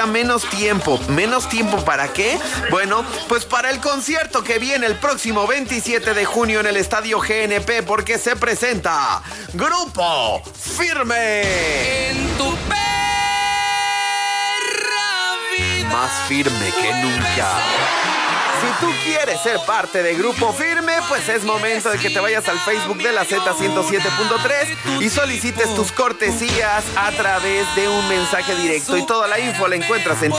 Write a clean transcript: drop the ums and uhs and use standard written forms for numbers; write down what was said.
queda menos tiempo. ¿Menos tiempo para qué? Bueno, pues para el concierto que viene el próximo 27 de junio en el Estadio GNP, porque se presenta Grupo Firme. En tu perra vida. Más firme que nunca. Si tú quieres ser parte de Grupo Firme, pues es momento de que te vayas al Facebook de la Z107.3 y solicites tus cortesías a través de un mensaje directo. Y toda la info la encuentras en